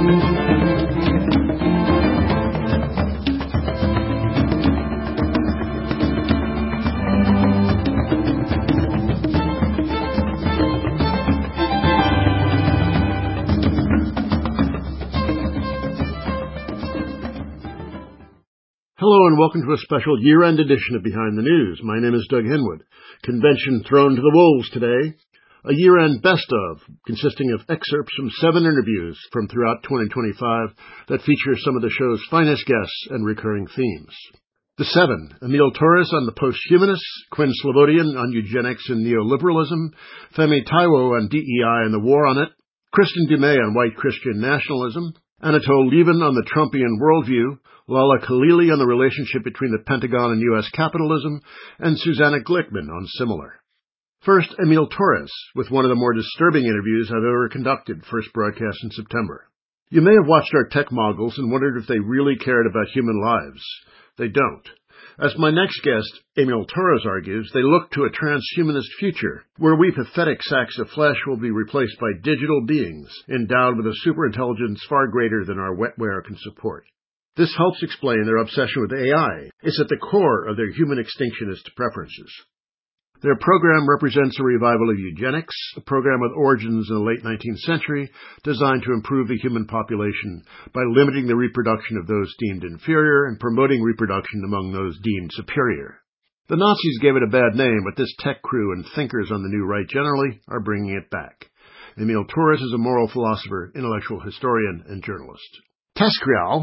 Hello and welcome to a special year-end edition of Behind the News. My name is Doug Henwood. Convention thrown to the wolves today. A year-end best-of consisting of excerpts from 7 interviews from throughout 2025 that feature some of the show's finest guests and recurring themes. The 7, Emile Torres on the posthumanists, Quinn Slobodian on eugenics and neoliberalism, Femi Taiwo on DEI and the war on it, Kristen Dumais on white Christian nationalism, Anatole Lieven on the Trumpian worldview, Lala Khalili on the relationship between the Pentagon and U.S. capitalism, and Susanna Glickman on similar. First, Emile Torres, with one of the more disturbing interviews I've ever conducted, first broadcast in September. You may have watched our tech moguls and wondered if they really cared about human lives. They don't. As my next guest, Emile Torres, argues, they look to a transhumanist future, where we pathetic sacks of flesh will be replaced by digital beings, endowed with a superintelligence far greater than our wetware can support. This helps explain their obsession with AI. It's at the core of their human extinctionist preferences. Their program represents a revival of eugenics, a program with origins in the late 19th century designed to improve the human population by limiting the reproduction of those deemed inferior and promoting reproduction among those deemed superior. The Nazis gave it a bad name, but this tech crew and thinkers on the new right generally are bringing it back. Emile Torres is a moral philosopher, intellectual historian, and journalist. TESCREAL,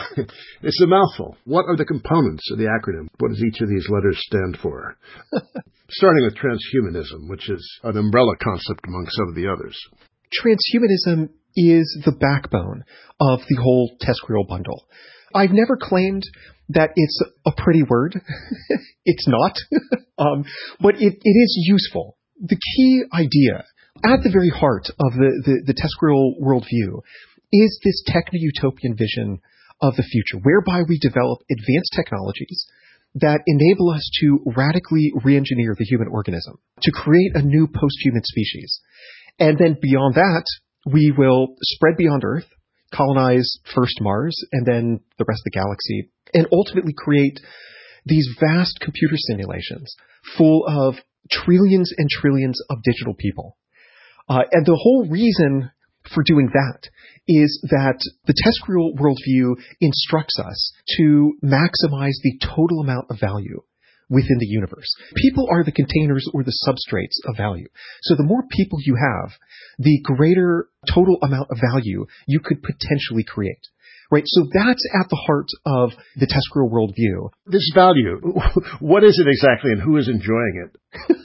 it's a mouthful. What are the components of the acronym? What does each of these letters stand for? Starting with transhumanism, which is an umbrella concept among some of the others. Transhumanism is the backbone of the whole TESCREAL bundle. I've never claimed that it's a pretty word. It's not. But it is useful. The key idea at the very heart of the TESCREAL worldview is this techno-utopian vision of the future, whereby we develop advanced technologies that enable us to radically re-engineer the human organism, to create a new post-human species. And then beyond that, we will spread beyond Earth, colonize first Mars, and then the rest of the galaxy, and ultimately create these vast computer simulations full of trillions and trillions of digital people. And the whole reason for doing that is that the TESCREAL worldview instructs us to maximize the total amount of value within the universe. People are the containers or the substrates of value. So the more people you have, the greater total amount of value you could potentially create. Right? So that's at the heart of the TESCREAL worldview. This value, what is it exactly and who is enjoying it?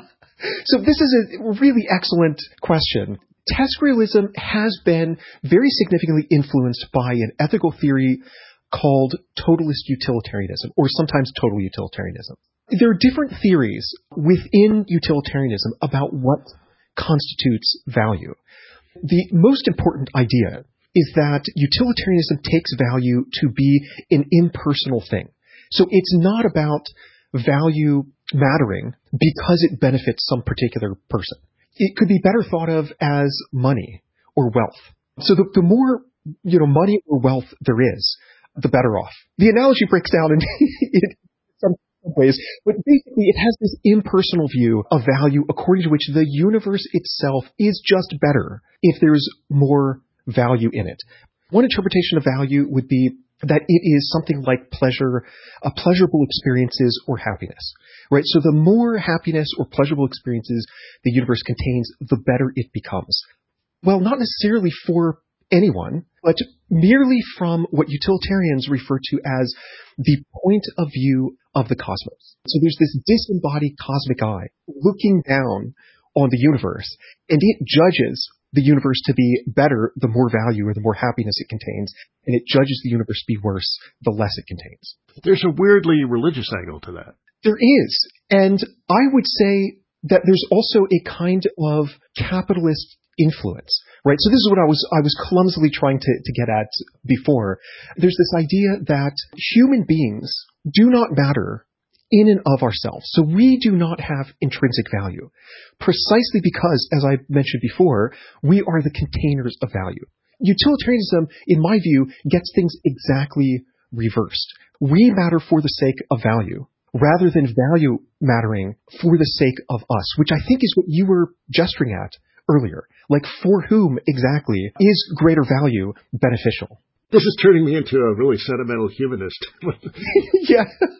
So this is a really excellent question. TESCREALism has been very significantly influenced by an ethical theory called totalist utilitarianism, or sometimes total utilitarianism. There are different theories within utilitarianism about what constitutes value. The most important idea is that utilitarianism takes value to be an impersonal thing. So it's not about value mattering because it benefits some particular person. It could be better thought of as money or wealth. So the more, money or wealth there is, the better off. The analogy breaks down in some ways, but basically it has this impersonal view of value according to which the universe itself is just better if there's more value in it. One interpretation of value would be that it is something like pleasure, pleasurable experiences or happiness, right? So the more happiness or pleasurable experiences the universe contains, the better it becomes. Well, not necessarily for anyone, but merely from what utilitarians refer to as the point of view of the cosmos. So there's this disembodied cosmic eye looking down on the universe, and it judges the universe to be better the more value or the more happiness it contains, and it judges the universe to be worse the less it contains. There's a weirdly religious angle to that. There is, and I would say that there's also a kind of capitalist influence, right? So this is what I was clumsily trying to get at before. There's this idea that human beings do not matter in and of ourselves. So we do not have intrinsic value, precisely because, as I mentioned before, we are the containers of value. Utilitarianism, in my view, gets things exactly reversed. We matter for the sake of value, rather than value mattering for the sake of us, which I think is what you were gesturing at earlier. Like, for whom exactly is greater value beneficial? This is turning me into a really sentimental humanist. Yeah.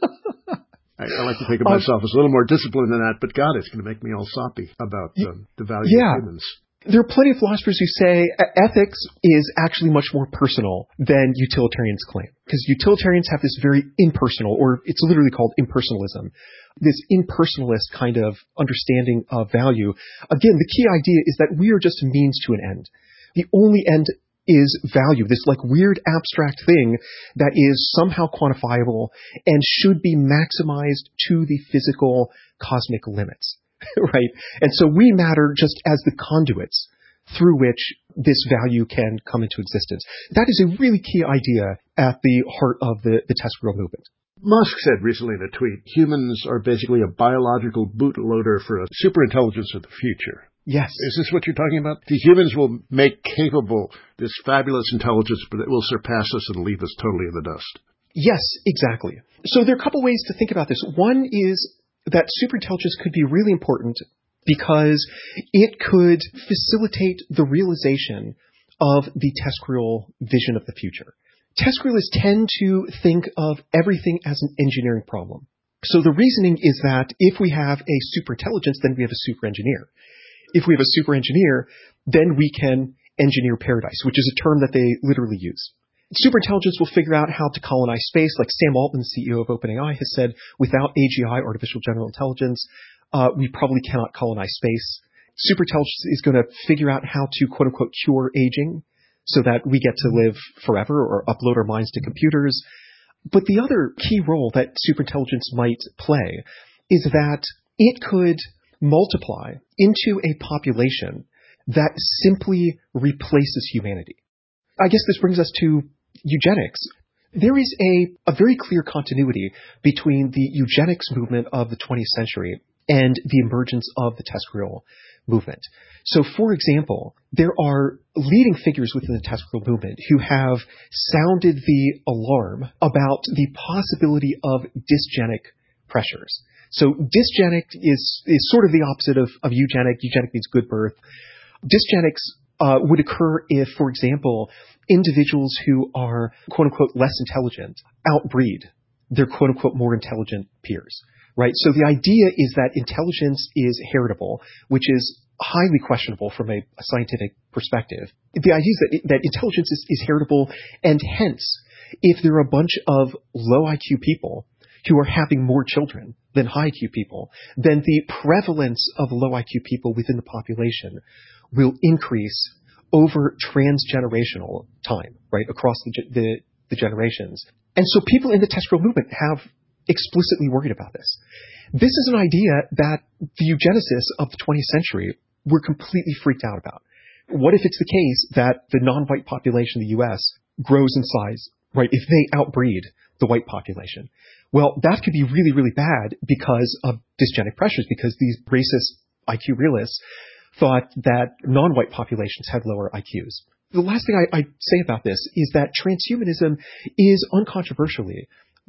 I like to think of myself as a little more disciplined than that, but God, it's going to make me all soppy about the value of humans. There are plenty of philosophers who say ethics is actually much more personal than utilitarians claim, because utilitarians have this very impersonal, or it's literally called impersonalism, this impersonalist kind of understanding of value. Again, the key idea is that we are just a means to an end. The only end is value, this like weird abstract thing that is somehow quantifiable and should be maximized to the physical cosmic limits. Right? And so we matter just as the conduits through which this value can come into existence. That is a really key idea at the heart of the TESCREAL movement. Musk said recently in a tweet, humans are basically a biological bootloader for a superintelligence of the future. Yes. Is this what you're talking about? The humans will make capable this fabulous intelligence, but it will surpass us and leave us totally in the dust. Yes, exactly. So there are a couple ways to think about this. One is that superintelligence could be really important because it could facilitate the realization of the TESCREAL vision of the future. TESCREALists tend to think of everything as an engineering problem. So the reasoning is that if we have a superintelligence, then we have a super engineer. If we have a super engineer, then we can engineer paradise, which is a term that they literally use. Superintelligence will figure out how to colonize space, like Sam Altman, the CEO of OpenAI, has said, without AGI, artificial general intelligence, we probably cannot colonize space. Superintelligence is going to figure out how to, quote unquote, cure aging so that we get to live forever or upload our minds to computers. But the other key role that superintelligence might play is that it could multiply into a population that simply replaces humanity. I guess this brings us to eugenics. There is a very clear continuity between the eugenics movement of the 20th century and the emergence of the TESCREAL movement. So, for example, there are leading figures within the TESCREAL movement who have sounded the alarm about the possibility of dysgenic pressures. So dysgenic is sort of the opposite of eugenic. Eugenic means good birth. Dysgenics would occur if, for example, individuals who are, quote-unquote, less intelligent outbreed their, quote-unquote, more intelligent peers, right? So the idea is that intelligence is heritable, which is highly questionable from a scientific perspective. The idea is that intelligence is heritable, and hence, if there are a bunch of low IQ people who are having more children than high IQ people, then the prevalence of low IQ people within the population will increase over transgenerational time, right, across the generations. And so people in the TESCREAL movement have explicitly worried about this. This is an idea that the eugenicists of the 20th century were completely freaked out about. What if it's the case that the non-white population in the U.S. grows in size, right, if they outbreed the white population? Well, that could be really, really bad because of dysgenic pressures, because these racist IQ realists thought that non-white populations had lower IQs. The last thing I say about this is that transhumanism is uncontroversially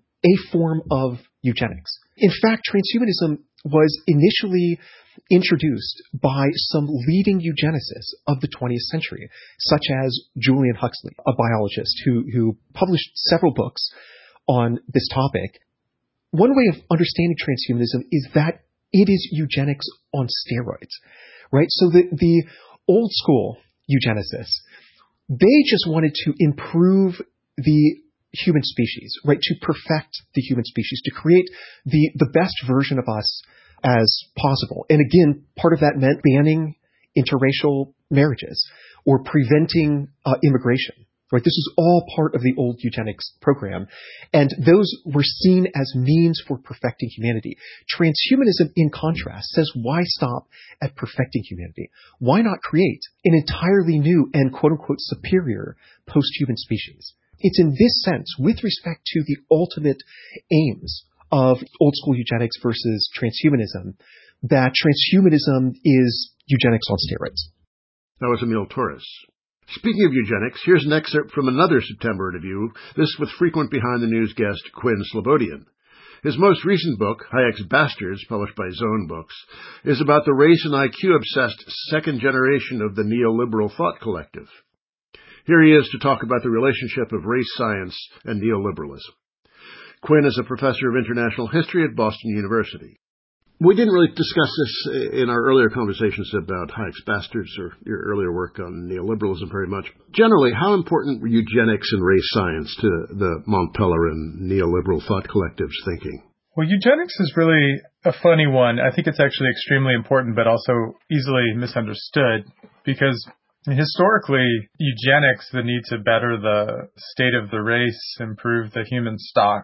a form of eugenics. In fact, transhumanism was initially introduced by some leading eugenicists of the 20th century, such as Julian Huxley, a biologist who published several books on this topic. One way of understanding transhumanism is that it is eugenics on steroids, right? So the old school eugenicists, they just wanted to improve the human species, right? To perfect the human species, to create the best version of us as possible. And again, part of that meant banning interracial marriages or preventing immigration. Right, this is all part of the old eugenics program, and those were seen as means for perfecting humanity. Transhumanism, in contrast, says why stop at perfecting humanity? Why not create an entirely new and quote-unquote superior post-human species? It's in this sense, with respect to the ultimate aims of old-school eugenics versus transhumanism, that transhumanism is eugenics on steroids. That was Emil Torres. Speaking of eugenics, here's an excerpt from another September interview, this with frequent behind-the-news guest Quinn Slobodian. His most recent book, Hayek's Bastards, published by Zone Books, is about the race and IQ-obsessed second generation of the neoliberal thought collective. Here he is to talk about the relationship of race science and neoliberalism. Quinn is a professor of international history at Boston University. We didn't really discuss this in our earlier conversations about Hayek's Bastards or your earlier work on neoliberalism very much. Generally, how important were eugenics and race science to the Mont Pelerin neoliberal thought collective's thinking? Well, eugenics is really a funny one. I think it's actually extremely important, but also easily misunderstood because historically, eugenics, the need to better the state of the race, improve the human stock,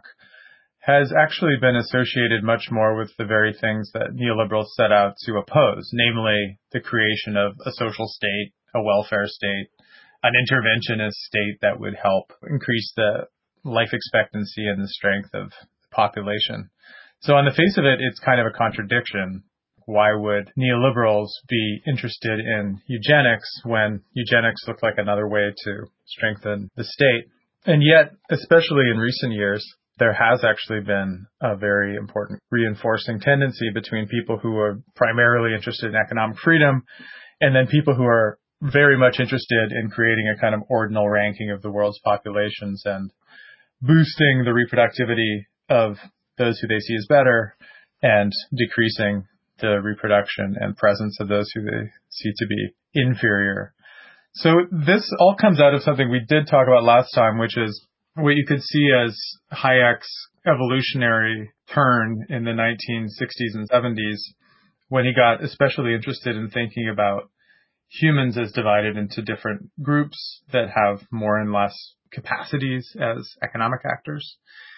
has actually been associated much more with the very things that neoliberals set out to oppose, namely the creation of a social state, a welfare state, an interventionist state that would help increase the life expectancy and the strength of the population. So on the face of it, it's kind of a contradiction. Why would neoliberals be interested in eugenics when eugenics looked like another way to strengthen the state? And yet, especially in recent years, there has actually been a very important reinforcing tendency between people who are primarily interested in economic freedom and then people who are very much interested in creating a kind of ordinal ranking of the world's populations and boosting the reproductivity of those who they see as better and decreasing the reproduction and presence of those who they see to be inferior. So this all comes out of something we did talk about last time, which is what you could see as Hayek's evolutionary turn in the 1960s and 70s, when he got especially interested in thinking about humans as divided into different groups that have more and less capacities as economic actors,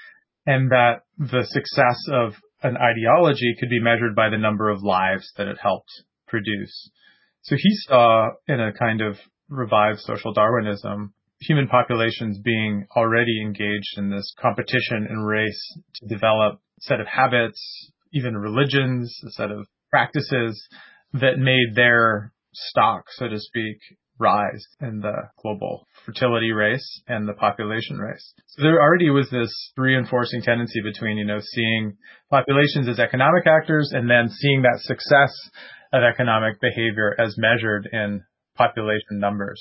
and that the success of an ideology could be measured by the number of lives that it helped produce. So he saw, in a kind of revived social Darwinism, human populations being already engaged in this competition and race to develop a set of habits, even religions, a set of practices that made their stock, so to speak, rise in the global fertility race and the population race. So there already was this reinforcing tendency between, seeing populations as economic actors and then seeing that success of economic behavior as measured in population numbers.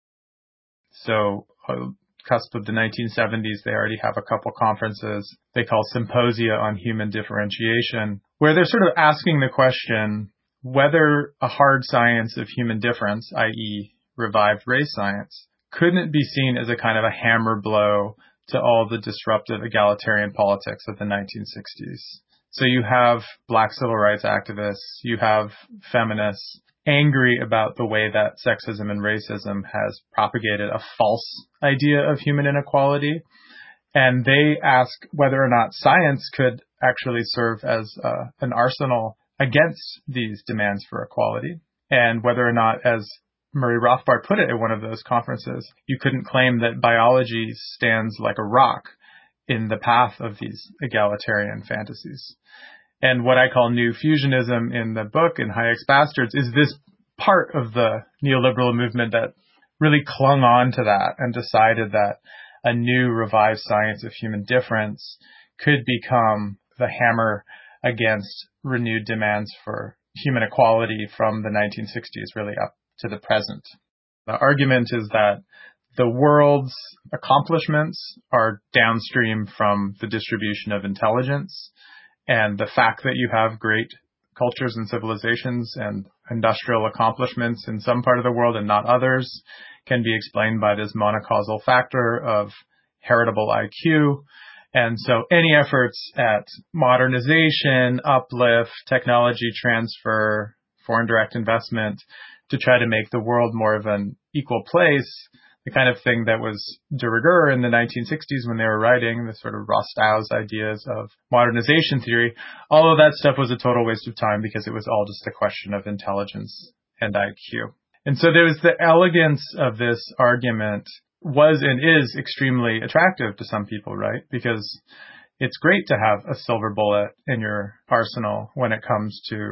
So, cusp of the 1970s, they already have a couple conferences they call Symposia on Human Differentiation, where they're sort of asking the question whether a hard science of human difference, i.e. revived race science, couldn't be seen as a kind of a hammer blow to all the disruptive egalitarian politics of the 1960s. So you have Black civil rights activists, you have feminists, angry about the way that sexism and racism has propagated a false idea of human inequality. And they ask whether or not science could actually serve as an arsenal against these demands for equality, and whether or not, as Murray Rothbard put it at one of those conferences, you couldn't claim that biology stands like a rock in the path of these egalitarian fantasies. And what I call new fusionism in the book, in Hayek's Bastards, is this part of the neoliberal movement that really clung on to that and decided that a new revived science of human difference could become the hammer against renewed demands for human equality from the 1960s really up to the present. The argument is that the world's accomplishments are downstream from the distribution of intelligence, and the fact that you have great cultures and civilizations and industrial accomplishments in some part of the world and not others can be explained by this monocausal factor of heritable IQ. And so any efforts at modernization, uplift, technology transfer, foreign direct investment to try to make the world more of an equal place, the kind of thing that was de rigueur in the 1960s when they were writing the sort of Rostow's ideas of modernization theory, all of that stuff was a total waste of time because it was all just a question of intelligence and IQ. And so there was the elegance of this argument was and is extremely attractive to some people, right? Because it's great to have a silver bullet in your arsenal when it comes to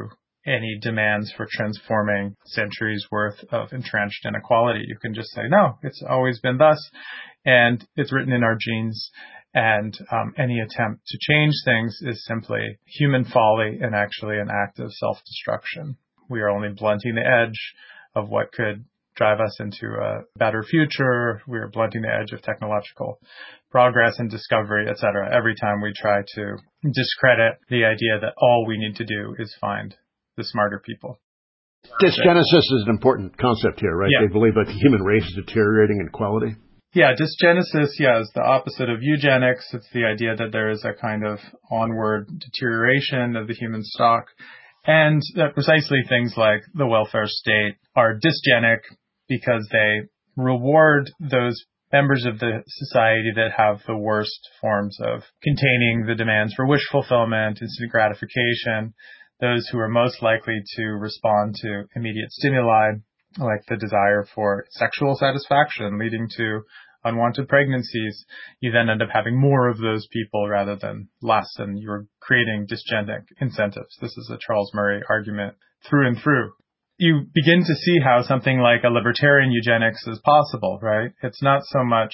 any demands for transforming centuries worth of entrenched inequality. You can just say, no, it's always been thus, and it's written in our genes. And any attempt to change things is simply human folly and actually an act of self-destruction. We are only blunting the edge of what could drive us into a better future. We are blunting the edge of technological progress and discovery, etc. every time we try to discredit the idea that all we need to do is find the smarter people. Dysgenesis is an important concept here, right? Yeah. They believe that the human race is deteriorating in quality. Yeah, dysgenesis, is the opposite of eugenics. It's the idea that there is a kind of onward deterioration of the human stock, and that precisely things like the welfare state are dysgenic because they reward those members of the society that have the worst forms of containing the demands for wish fulfillment, instant gratification, those who are most likely to respond to immediate stimuli, like the desire for sexual satisfaction leading to unwanted pregnancies. You then end up having more of those people rather than less, and you're creating dysgenic incentives. This is a Charles Murray argument through and through. You begin to see how something like a libertarian eugenics is possible, right? It's not so much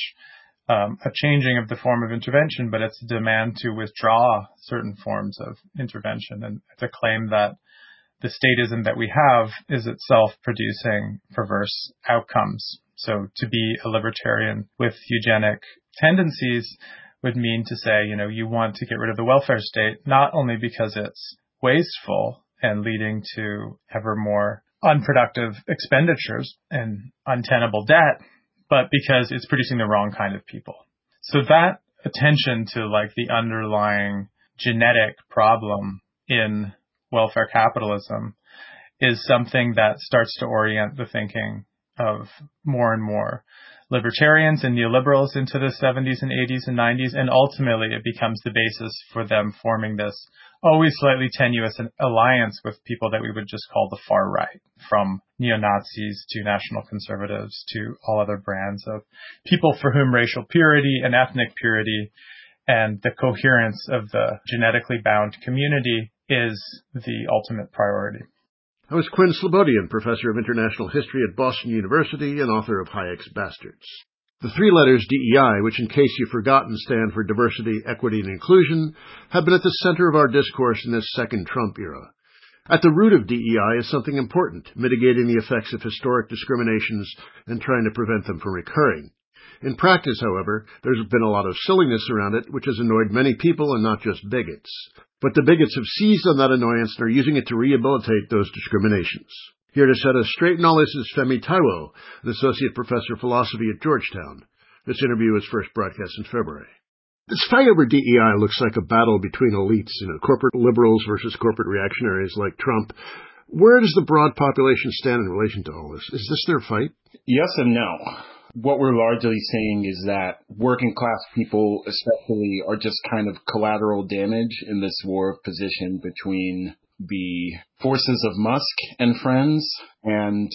a changing of the form of intervention, but it's a demand to withdraw certain forms of intervention, and it's a claim that the statism that we have is itself producing perverse outcomes. So to be a libertarian with eugenic tendencies would mean to say, you want to get rid of the welfare state, not only because it's wasteful and leading to ever more unproductive expenditures and untenable debt, but because it's producing the wrong kind of people. So that attention to the underlying genetic problem in welfare capitalism is something that starts to orient the thinking of more and more libertarians and neoliberals into the 70s and 80s and 90s, and ultimately it becomes the basis for them forming this always slightly tenuous alliance with people that we would just call the far right, from neo-Nazis to national conservatives to all other brands of people for whom racial purity and ethnic purity and the coherence of the genetically bound community is the ultimate priority. That was Quinn Slobodian, professor of international history at Boston University and author of Hayek's Bastards. The three letters DEI, which in case you've forgotten stand for diversity, equity, and inclusion, have been at the center of our discourse in this second Trump era. At the root of DEI is something important, mitigating the effects of historic discriminations and trying to prevent them from recurring. In practice, however, there's been a lot of silliness around it, which has annoyed many people and not just bigots. But the bigots have seized on that annoyance and are using it to rehabilitate those discriminations. Here to set us straight in all this is Femi Taiwo, an associate professor of philosophy at Georgetown. This interview was first broadcast in February. This fight over DEI looks like a battle between elites, corporate liberals versus corporate reactionaries like Trump. Where does the broad population stand in relation to all this? Is this their fight? Yes and no. What we're largely saying is that working class people especially are just kind of collateral damage in this war of position between the forces of Musk and friends and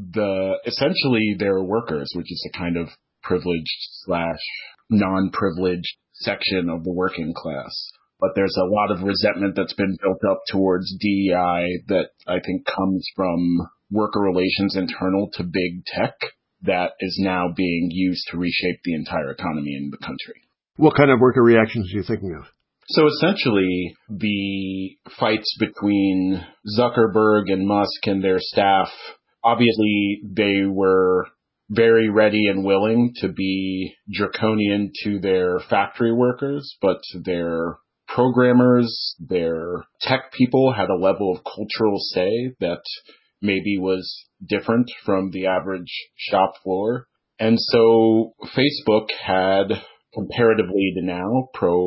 essentially their workers, which is a kind of privileged / non-privileged section of the working class. But there's a lot of resentment that's been built up towards DEI that I think comes from worker relations internal to big tech that is now being used to reshape the entire economy in the country. What kind of worker reactions are you thinking of? So essentially, the fights between Zuckerberg and Musk and their staff, obviously they were very ready and willing to be draconian to their factory workers, but their programmers, their tech people had a level of cultural say that maybe was different from the average shop floor. And so Facebook had, comparatively to now,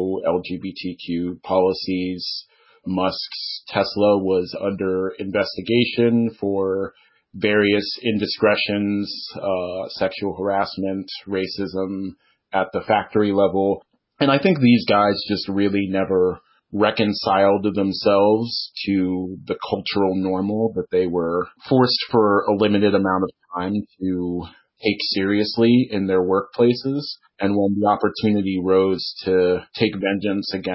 pro-LGBTQ policies. Musk's Tesla was under investigation for various indiscretions, sexual harassment, racism at the factory level. And I think these guys just really never reconciled themselves to the cultural normal that they were forced for a limited amount of time to take seriously in their workplaces. And when the opportunity rose to take vengeance against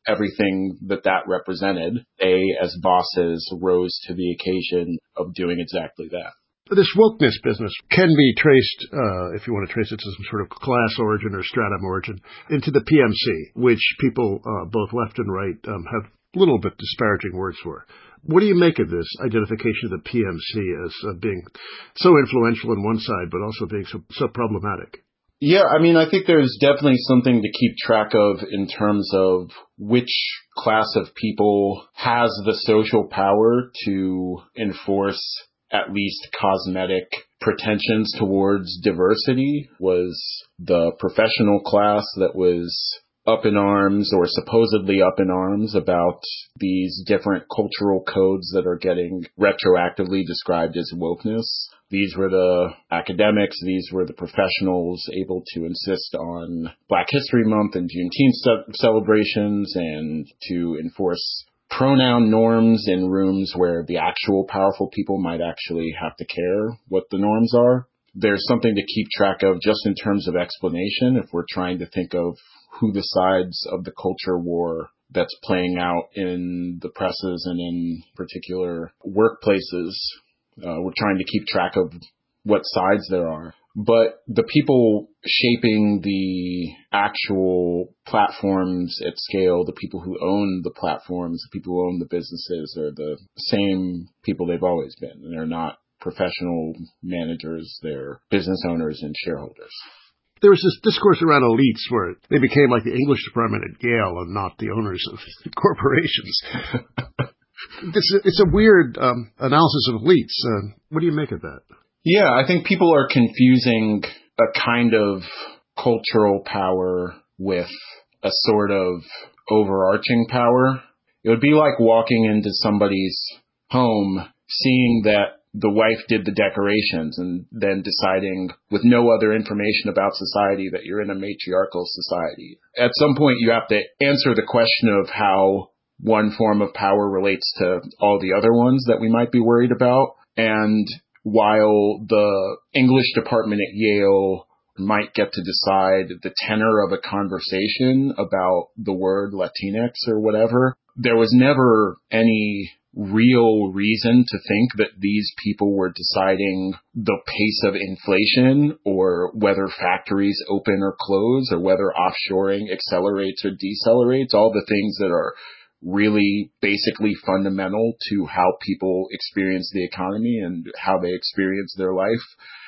everything that represented. They, as bosses, rose to the occasion of doing exactly that. This wokeness business can be traced, if you want to trace it to some sort of class origin or stratum origin, into the PMC, which people, both left and right, have a little bit disparaging words for. What do you make of this identification of the PMC as being so influential on one side, but also being so problematic? Yeah, I mean, I think there's definitely something to keep track of in terms of which class of people has the social power to enforce at least cosmetic pretensions towards diversity. Was the professional class that was up in arms or supposedly up in arms about these different cultural codes that are getting retroactively described as wokeness. These were the academics, these were the professionals able to insist on Black History Month and Juneteenth celebrations and to enforce pronoun norms in rooms where the actual powerful people might actually have to care what the norms are. There's something to keep track of just in terms of explanation if we're trying to think of who the sides of the culture war that's playing out in the presses and in particular workplaces. We're trying to keep track of what sides there are. But the people shaping the actual platforms at scale, the people who own the platforms, the people who own the businesses are the same people they've always been. And they're not professional managers, they're business owners and shareholders. There was this discourse around elites where they became like the English department at Yale and not the owners of corporations. It's a weird analysis of elites. What do you make of that? Yeah, I think people are confusing a kind of cultural power with a sort of overarching power. It would be like walking into somebody's home, seeing that the wife did the decorations and then deciding with no other information about society that you're in a matriarchal society. At some point, you have to answer the question of how one form of power relates to all the other ones that we might be worried about. And while the English department at Yale might get to decide the tenor of a conversation about the word Latinx or whatever, there was never any real reason to think that these people were deciding the pace of inflation or whether factories open or close or whether offshoring accelerates or decelerates, all the things that are really basically fundamental to how people experience the economy and how they experience their life.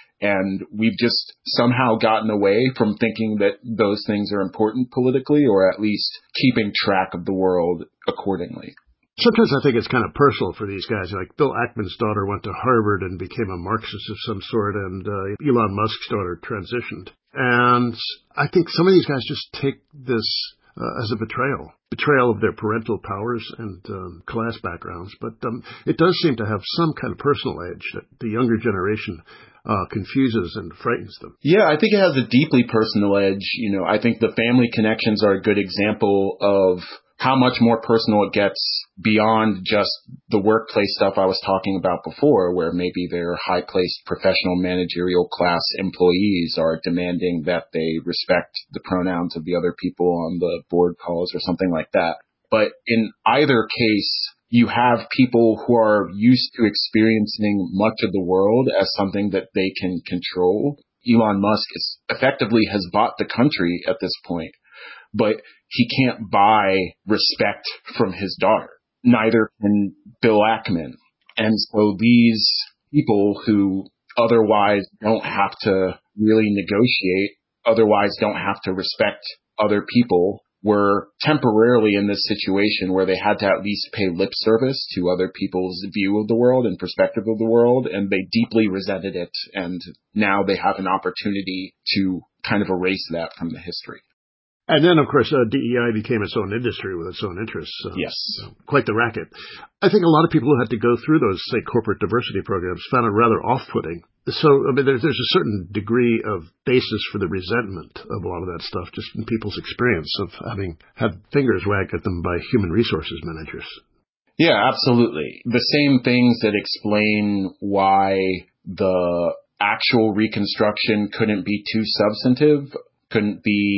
And we've just somehow gotten away from thinking that those things are important politically, or at least keeping track of the world accordingly. Sometimes I think it's kind of personal for these guys. Like Bill Ackman's daughter went to Harvard and became a Marxist of some sort, and Elon Musk's daughter transitioned. And I think some of these guys just take this as a betrayal of their parental powers and class backgrounds. But it does seem to have some kind of personal edge that the younger generation confuses and frightens them. Yeah, I think it has a deeply personal edge. You know, I think the family connections are a good example of how much more personal it gets beyond just the workplace stuff I was talking about before, where maybe their high-placed professional managerial class employees are demanding that they respect the pronouns of the other people on the board calls or something like that. But in either case, you have people who are used to experiencing much of the world as something that they can control. Elon Musk effectively has bought the country at this point, but he can't buy respect from his daughter. Neither can Bill Ackman. And so these people who otherwise don't have to really negotiate, otherwise don't have to respect other people, were temporarily in this situation where they had to at least pay lip service to other people's view of the world and perspective of the world, and they deeply resented it. And now they have an opportunity to kind of erase that from the history. And then, of course, DEI became its own industry with its own interests. Yes. Quite the racket. I think a lot of people who had to go through those, say, corporate diversity programs found it rather off-putting. So, I mean, there's a certain degree of basis for the resentment of a lot of that stuff, just in people's experience of having had fingers wagged at them by human resources managers. Yeah, absolutely. The same things that explain why the actual Reconstruction couldn't be too substantive, couldn't be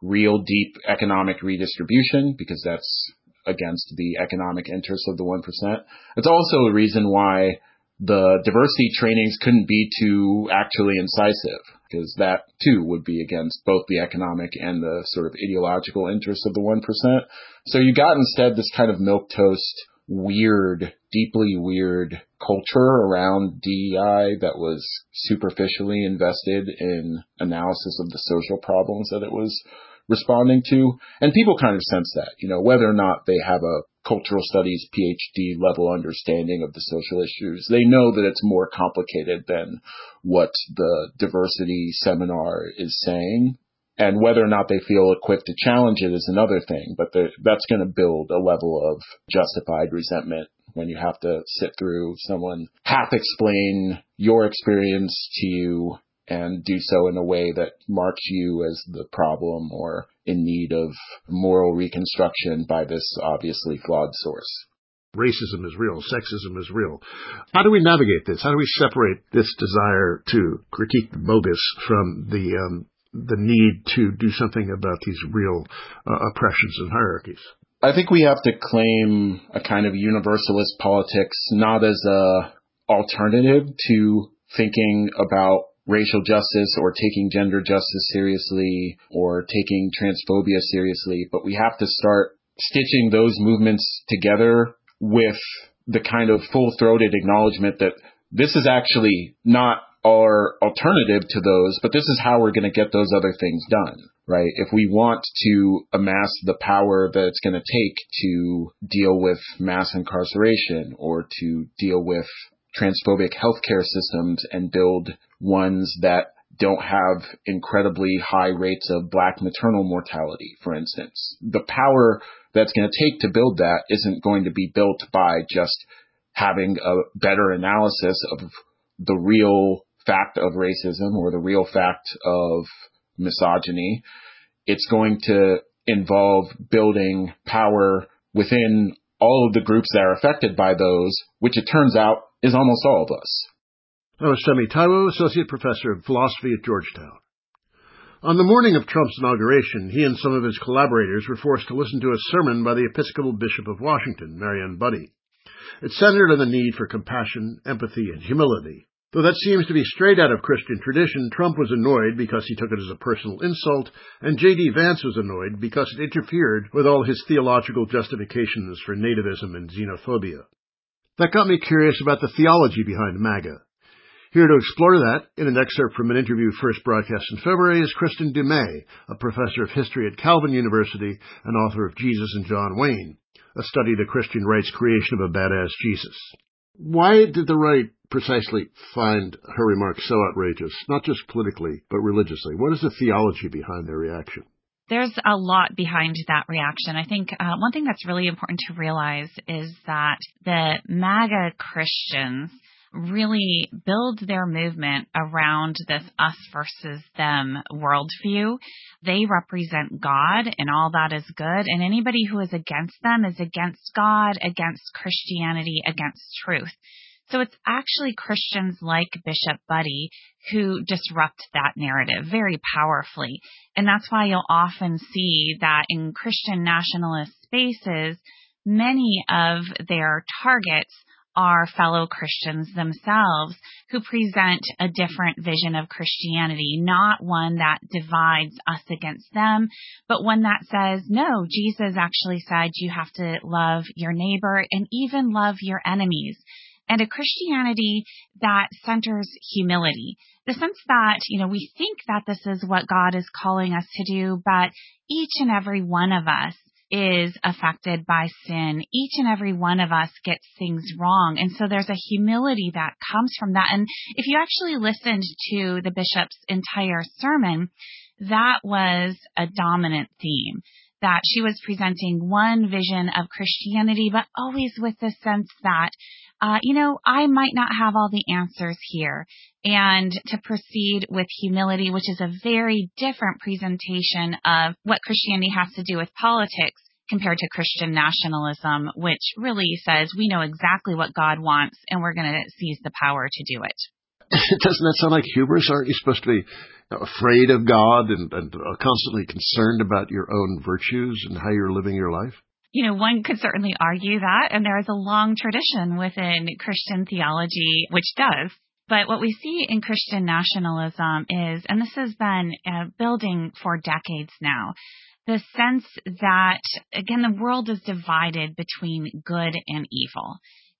real deep economic redistribution, because that's against the economic interests of the 1%. It's also a reason why the diversity trainings couldn't be too actually incisive, because that too would be against both the economic and the sort of ideological interests of the 1%. So you got instead this kind of milquetoast, weird, deeply weird culture around DEI that was superficially invested in analysis of the social problems that it was responding to. And people kind of sense that, whether or not they have a cultural studies PhD level understanding of the social issues, they know that it's more complicated than what the diversity seminar is saying. And whether or not they feel equipped to challenge it is another thing, but that's going to build a level of justified resentment when you have to sit through someone half explain your experience to you and do so in a way that marks you as the problem or in need of moral reconstruction by this obviously flawed source. Racism is real. Sexism is real. How do we navigate this? How do we separate this desire to critique the bogus from the need to do something about these real oppressions and hierarchies? I think we have to claim a kind of universalist politics, not as a alternative to thinking about racial justice or taking gender justice seriously or taking transphobia seriously, but we have to start stitching those movements together with the kind of full-throated acknowledgement that this is actually not our alternative to those, but this is how we're going to get those other things done, right? If we want to amass the power that it's going to take to deal with mass incarceration or to deal with transphobic healthcare systems and build ones that don't have incredibly high rates of Black maternal mortality, for instance, the power that's going to take to build that isn't going to be built by just having a better analysis of the real fact of racism or the real fact of misogyny. It's going to involve building power within all of the groups that are affected by those, which it turns out is almost all of us. That was Semi Taiwo, Associate Professor of Philosophy at Georgetown. On the morning of Trump's inauguration, he and some of his collaborators were forced to listen to a sermon by the Episcopal Bishop of Washington, Marianne Budde. It centered on the need for compassion, empathy, and humility. Though that seems to be straight out of Christian tradition, Trump was annoyed because he took it as a personal insult, and J.D. Vance was annoyed because it interfered with all his theological justifications for nativism and xenophobia. That got me curious about the theology behind MAGA. Here to explore that, in an excerpt from an interview first broadcast in February, is Kristin Du Mez, a professor of history at Calvin University and author of Jesus and John Wayne, a study of the Christian right's creation of a badass Jesus. Why did the right precisely find her remarks so outrageous, not just politically, but religiously? What is the theology behind their reaction? There's a lot behind that reaction. I think one thing that's really important to realize is that the MAGA Christians really build their movement around this us versus them worldview. They represent God and all that is good, and anybody who is against them is against God, against Christianity, against truth. So it's actually Christians like Bishop Budde who disrupt that narrative very powerfully. And that's why you'll often see that in Christian nationalist spaces, many of their targets are fellow Christians themselves who present a different vision of Christianity, not one that divides us against them, but one that says, no, Jesus actually said you have to love your neighbor and even love your enemies. And a Christianity that centers humility. The sense that, we think that this is what God is calling us to do, but each and every one of us is affected by sin. Each and every one of us gets things wrong. And so there's a humility that comes from that. And if you actually listened to the bishop's entire sermon, that was a dominant theme, that she was presenting one vision of Christianity, but always with the sense that, I might not have all the answers here, and to proceed with humility, which is a very different presentation of what Christianity has to do with politics compared to Christian nationalism, which really says we know exactly what God wants and we're going to seize the power to do it. Doesn't that sound like hubris? Aren't you supposed to be afraid of God and constantly concerned about your own virtues and how you're living your life? One could certainly argue that, and there is a long tradition within Christian theology which does. But what we see in Christian nationalism is, and this has been building for decades now, the sense that, again, the world is divided between good and evil.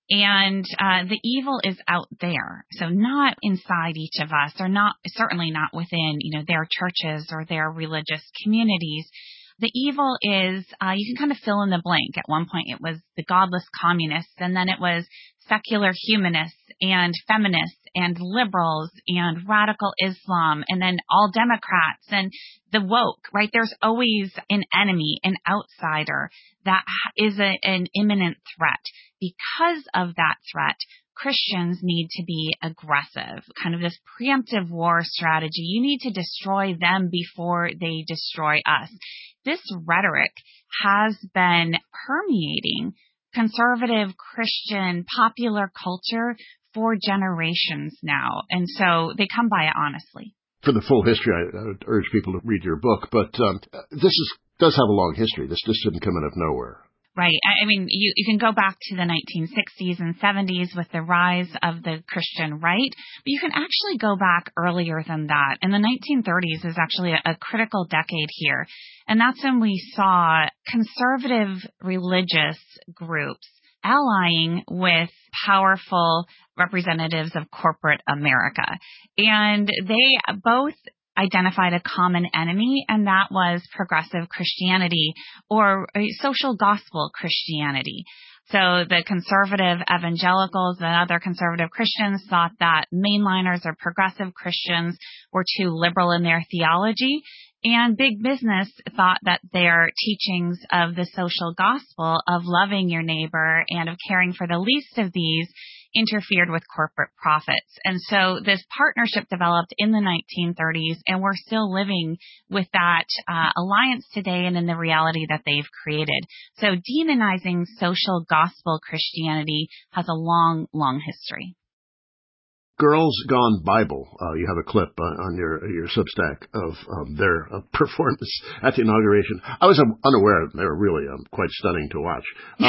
And the evil is out there, so not inside each of us, or certainly not within, their churches or their religious communities. The evil is, you can kind of fill in the blank. At one point it was the godless communists, and then it was secular humanists and feminists and liberals and radical Islam, and then all Democrats and the woke, right? There's always an enemy, an outsider that is an imminent threat. Because of that threat, Christians need to be aggressive, kind of this preemptive war strategy. You need to destroy them before they destroy us. This rhetoric has been permeating conservative Christian popular culture for generations now. And so they come by it honestly. For the full history, I would urge people to read your book, but this does have a long history. This just didn't come out of nowhere. Right. I mean, you can go back to the 1960s and 70s with the rise of the Christian right, but you can actually go back earlier than that. And the 1930s is actually a critical decade here. And that's when we saw conservative religious groups allying with powerful representatives of corporate America. And they both identified a common enemy, and that was progressive Christianity or social gospel Christianity. So the conservative evangelicals and other conservative Christians thought that mainliners or progressive Christians were too liberal in their theology, and big business thought that their teachings of the social gospel of loving your neighbor and of caring for the least of these interfered with corporate profits. And so this partnership developed in the 1930s, and we're still living with that alliance today and in the reality that they've created. So demonizing social gospel Christianity has a long, long history. Girls Gone Bible. You have a clip on your Substack of their performance at the inauguration. I was unaware. They were really quite stunning to watch.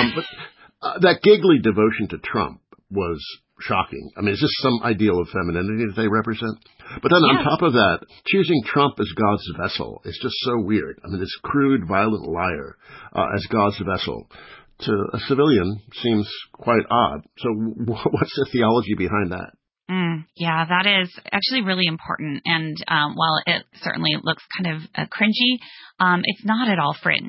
But that giggly devotion to Trump was shocking. I mean, is this some ideal of femininity that they represent? But then on top of that, choosing Trump as God's vessel is just so weird. I mean, this crude, violent liar as God's vessel to a civilian seems quite odd. So what's the theology behind that? Yeah, that is actually really important. And while it certainly looks kind of cringy, it's not at all fringe.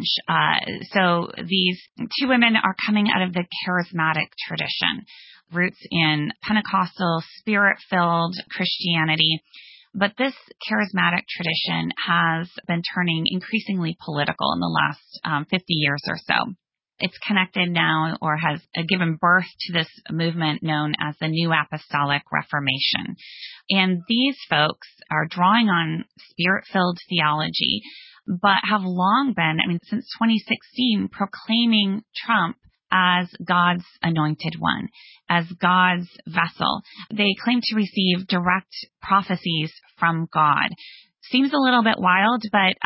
So these two women are coming out of the charismatic tradition, roots in Pentecostal, spirit-filled Christianity. But this charismatic tradition has been turning increasingly political in the last 50 years or so. It's connected now, or has given birth to this movement known as the New Apostolic Reformation. And these folks are drawing on spirit-filled theology, but have long been, since 2016, proclaiming Trump as God's anointed one, as God's vessel. They claim to receive direct prophecies from God. Seems a little bit wild, but,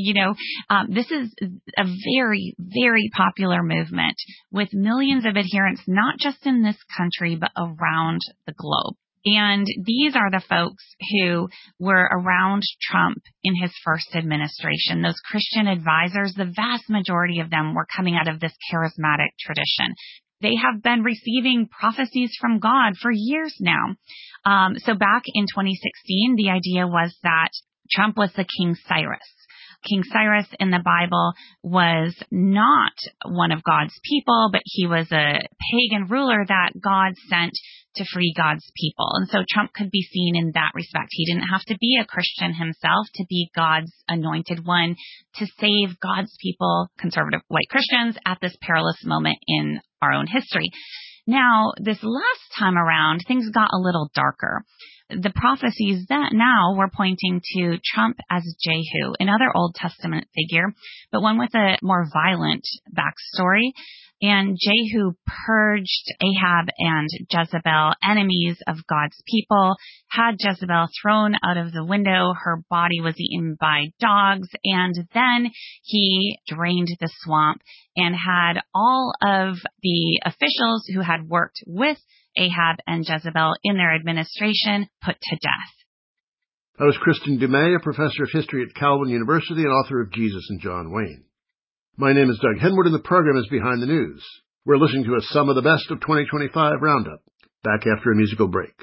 this is a very, very popular movement with millions of adherents, not just in this country, but around the globe. And these are the folks who were around Trump in his first administration. Those Christian advisors, the vast majority of them were coming out of this charismatic tradition. They have been receiving prophecies from God for years now. So back in 2016, the idea was that Trump was the King Cyrus. King Cyrus in the Bible was not one of God's people, but he was a pagan ruler that God sent to free God's people. And so Trump could be seen in that respect. He didn't have to be a Christian himself to be God's anointed one to save God's people, conservative white Christians, at this perilous moment in our own history. Now, this last time around, things got a little darker. The prophecies that now were pointing to Trump as Jehu, another Old Testament figure, but one with a more violent backstory. And Jehu purged Ahab and Jezebel, enemies of God's people, had Jezebel thrown out of the window. Her body was eaten by dogs. And then he drained the swamp and had all of the officials who had worked with Ahab and Jezebel in their administration put to death. That was Kristen Dumais, a professor of history at Calvin University and author of Jesus and John Wayne. My name is Doug Henwood, and the program is Behind the News. We're listening to a Some of the Best of 2025 roundup. Back after a musical break.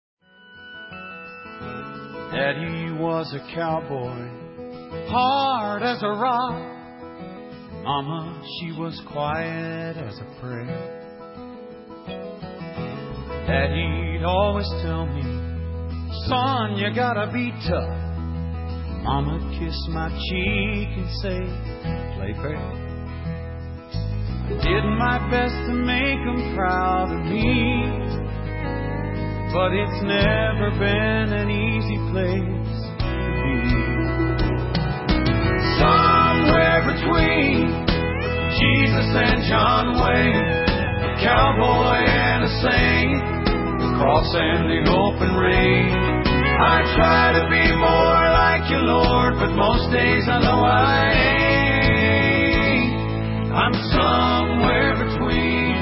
Daddy was a cowboy, hard as a rock. Mama, she was quiet as a prayer. Daddy'd always tell me, son, you gotta be tough. Mama kissed my cheek and say, play fair. I did my best to make them proud of me, but it's never been an easy place to be. Somewhere between Jesus and John Wayne, a cowboy and a saint, the cross and the open range. I try to be more like you, Lord, but most days I know I ain't. I'm somewhere between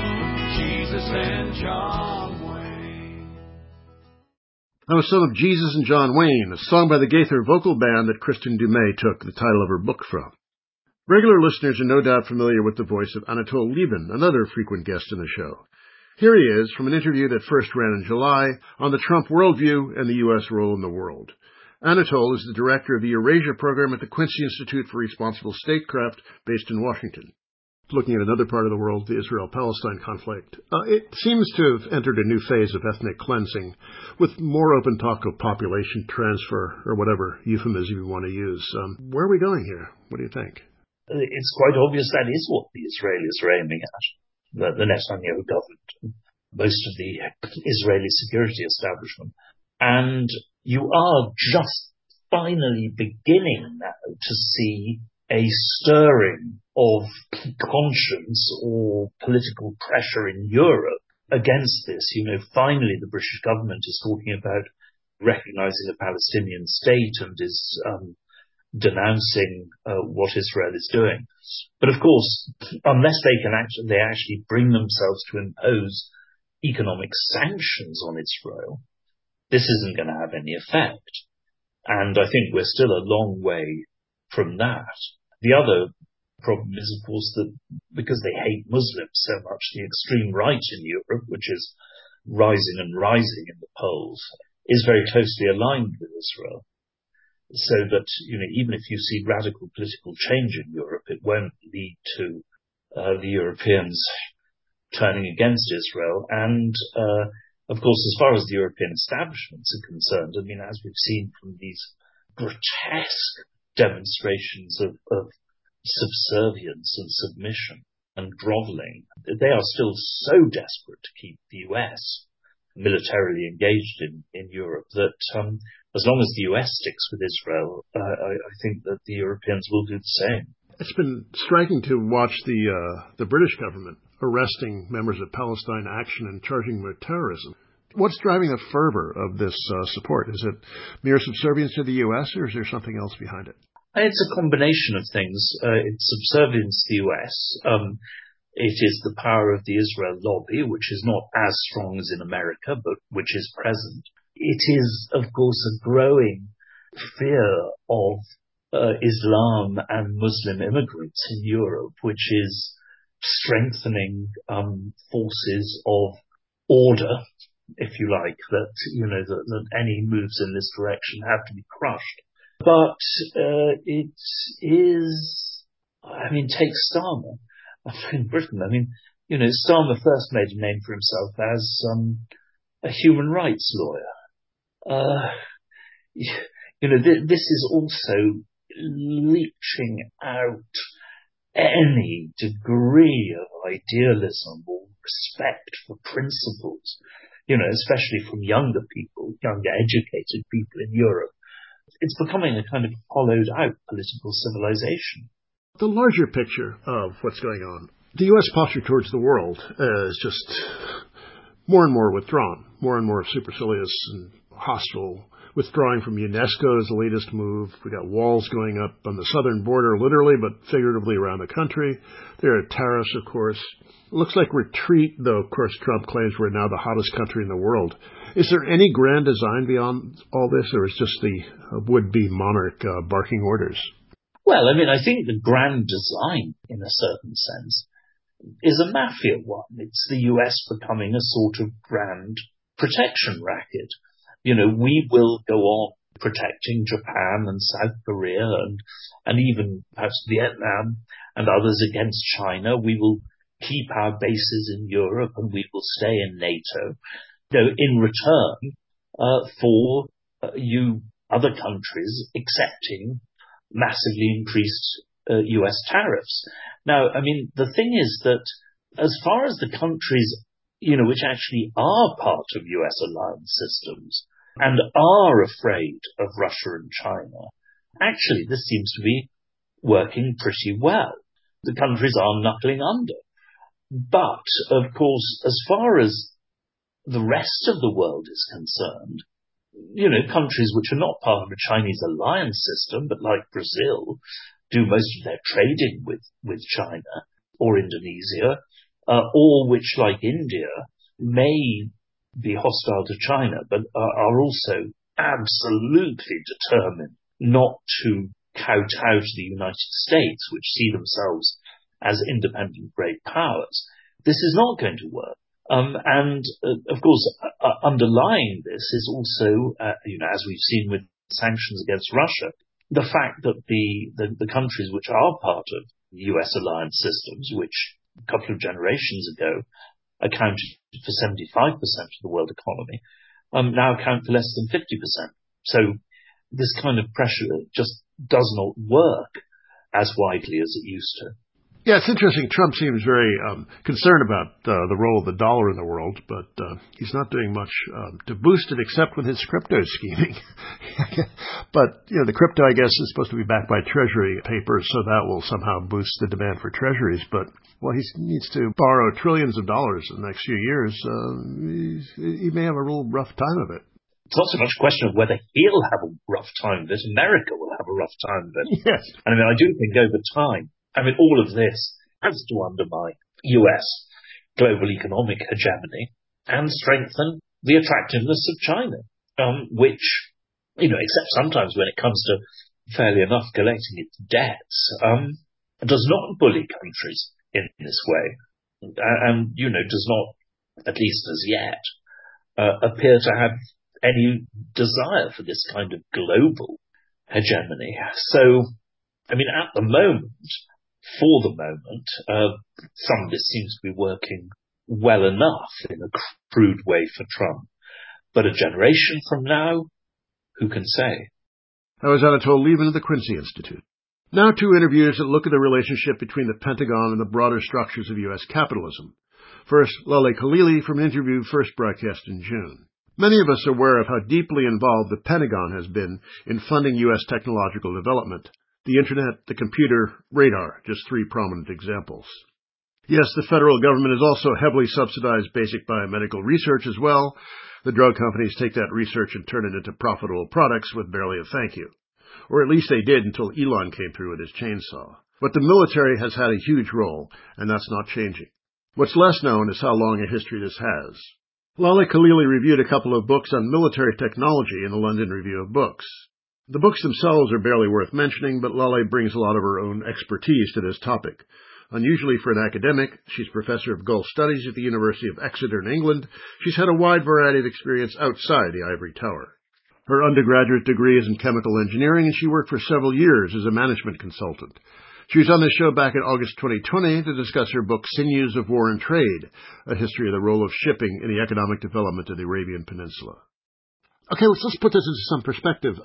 Jesus and John Wayne. That was some of Jesus and John Wayne, a song by the Gaither Vocal Band that Kristen Dumais took the title of her book from. Regular listeners are no doubt familiar with the voice of Anatol Lieven, another frequent guest in the show. Here he is from an interview that first ran in July on the Trump worldview and the U.S. role in the world. Anatol is the director of the Eurasia program at the Quincy Institute for Responsible Statecraft based in Washington. Looking at another part of the world, the Israel-Palestine conflict, it seems to have entered a new phase of ethnic cleansing with more open talk of population transfer or whatever euphemism you want to use. Where are we going here? What do you think? It's quite obvious that is what the Israelis are aiming at. The Netanyahu government, most of the Israeli security establishment. And you are just finally beginning now to see a stirring of conscience or political pressure in Europe against this. You know, finally the British government is talking about recognizing a Palestinian state and is denouncing what Israel is doing. But of course, unless they actually bring themselves to impose economic sanctions on Israel, this isn't going to have any effect. And I think we're still a long way from that. The other problem is, of course, that because they hate Muslims so much, the extreme right in Europe, which is rising and rising in the polls, is very closely aligned with Israel. So that, you know, even if you see radical political change in Europe, it won't lead to the Europeans turning against Israel. And, of course, as far as the European establishments are concerned, I mean, as we've seen from these grotesque demonstrations of subservience and submission and groveling, they are still so desperate to keep the US militarily engaged in Europe that as long as the US sticks with Israel, I think that the Europeans will do the same. It's been striking to watch the British government arresting members of Palestine Action and charging them with terrorism. What's driving the fervor of this support? Is it mere subservience to the US, or is there something else behind it? It's a combination of things. It's subservience to the US. It is the power of the Israel lobby, which is not as strong as in America, but which is present. It is, of course, a growing fear of Islam and Muslim immigrants in Europe, which is strengthening forces of order, if you like, that, you know, that any moves in this direction have to be crushed. But it is, I mean, take Starmer in Britain. I mean, you know, Starmer first made a name for himself as a human rights lawyer. You know, this is also leaching out any degree of idealism or respect for principles, you know, especially from younger people, younger educated people in Europe. It's becoming a kind of hollowed out political civilization. The larger picture of what's going on, The U.S. posture towards the world is just more and more withdrawn, more and more supercilious and hostile. Withdrawing from UNESCO is the latest move. We got walls going up on the southern border, literally, but figuratively around the country. There are tariffs, of course. It looks like retreat, though, of course, Trump claims we're now the hottest country in the world. Is there any grand design beyond all this, or is just the would-be monarch barking orders? Well, I mean, I think the grand design, in a certain sense, is a mafia one. It's the US becoming a sort of grand protection racket. You know, we will go on protecting Japan and South Korea and even perhaps Vietnam and others against China. We will keep our bases in Europe and we will stay in NATO. You know, in return for you other countries accepting massively increased US tariffs. Now, I mean, the thing is that as far as the countries, you know, which actually are part of US alliance systems and are afraid of Russia and China, actually this seems to be working pretty well. The countries are knuckling under. But, of course, as far as the rest of the world is concerned, you know, countries which are not part of a Chinese alliance system, but like Brazil, do most of their trading with China or Indonesia, or which, like India, may be hostile to China, but are also absolutely determined not to kowtow to the United States, which see themselves as independent great powers. This is not going to work. Of course, underlying this is also, you know, as we've seen with sanctions against Russia, the fact that the countries which are part of US alliance systems, which a couple of generations ago accounted for 75% of the world economy, now account for less than 50%. So this kind of pressure just does not work as widely as it used to. Yeah, it's interesting. Trump seems very concerned about the role of the dollar in the world, but he's not doing much to boost it except with his crypto scheming. But, you know, the crypto, I guess, is supposed to be backed by Treasury paper, so that will somehow boost the demand for Treasuries. But, well, he needs to borrow trillions of dollars in the next few years. He may have a real rough time of it. It's not so much a question of whether he'll have a rough time of it. America will have a rough time of it. Yes. And I mean, I do think over time, I mean, all of this has to undermine US global economic hegemony and strengthen the attractiveness of China, which, you know, except sometimes when it comes to fairly enough collecting its debts, does not bully countries in this way, and, you know, does not, at least as yet, appear to have any desire for this kind of global hegemony. So, I mean, at the moment, for the moment, some of this seems to be working well enough in a crude way for Trump. But a generation from now, who can say? That was Anatole Lieven of the Quincy Institute. Now 2 interviews that look at the relationship between the Pentagon and the broader structures of U.S. capitalism. First, Laleh Khalili from an interview first broadcast in June. Many of us are aware of how deeply involved the Pentagon has been in funding U.S. technological development. The Internet, the computer, radar, just 3 prominent examples. Yes, the federal government has also heavily subsidized basic biomedical research as well. The drug companies take that research and turn it into profitable products with barely a thank you. Or at least they did until Elon came through with his chainsaw. But the military has had a huge role, and that's not changing. What's less known is how long a history this has. Laleh Khalili reviewed a couple of books on military technology in the London Review of Books. The books themselves are barely worth mentioning, but Laleh brings a lot of her own expertise to this topic. Unusually for an academic, she's professor of Gulf Studies at the University of Exeter in England. She's had a wide variety of experience outside the ivory tower. Her undergraduate degree is in chemical engineering, and she worked for several years as a management consultant. She was on this show back in August 2020 to discuss her book, Sinews of War and Trade, a history of the role of shipping in the economic development of the Arabian Peninsula. Okay, let's put this into some perspective.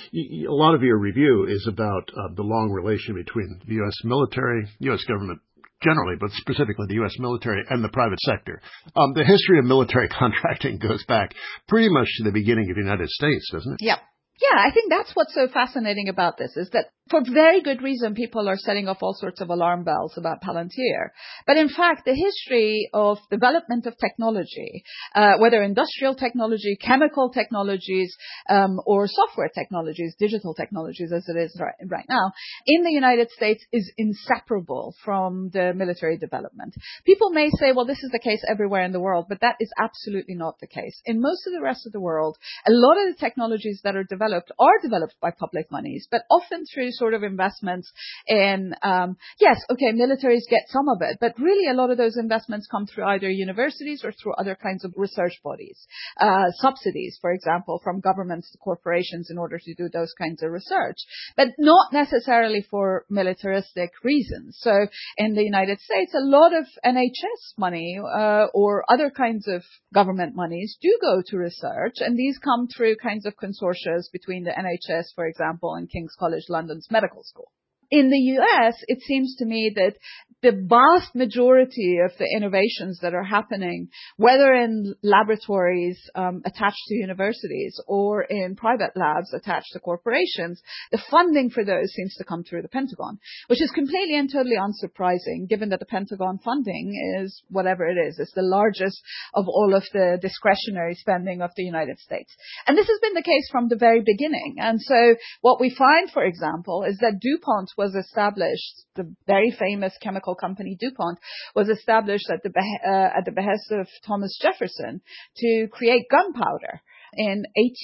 A lot of your review is about the long relation between the U.S. military, U.S. government generally, but specifically the U.S. military and the private sector. The history of military contracting goes back pretty much to the beginning of the United States, doesn't it? Yep. Yeah, I think that's what's so fascinating about this, is that for very good reason, people are setting off all sorts of alarm bells about Palantir. But in fact, the history of development of technology, whether industrial technology, chemical technologies, or software technologies, digital technologies as it is right now, in the United States is inseparable from the military development. People may say, well, this is the case everywhere in the world, but that is absolutely not the case. In most of the rest of the world, a lot of the technologies that are developed by public monies, but often through sort of investments in, militaries get some of it, but really a lot of those investments come through either universities or through other kinds of research bodies. Subsidies, for example, from governments to corporations in order to do those kinds of research, but not necessarily for militaristic reasons. So in the United States, a lot of NHS money or other kinds of government monies do go to research, and these come through kinds of consortia between the NHS, for example, and King's College London's medical school. In the US, it seems to me that the vast majority of the innovations that are happening, whether in laboratories attached to universities or in private labs attached to corporations, the funding for those seems to come through the Pentagon, which is completely and totally unsurprising, given that the Pentagon funding is whatever it is. It's the largest of all of the discretionary spending of the United States. And this has been the case from the very beginning. And so what we find, for example, is that DuPont was established, the very famous chemical company DuPont was established at the behest of Thomas Jefferson to create gunpowder in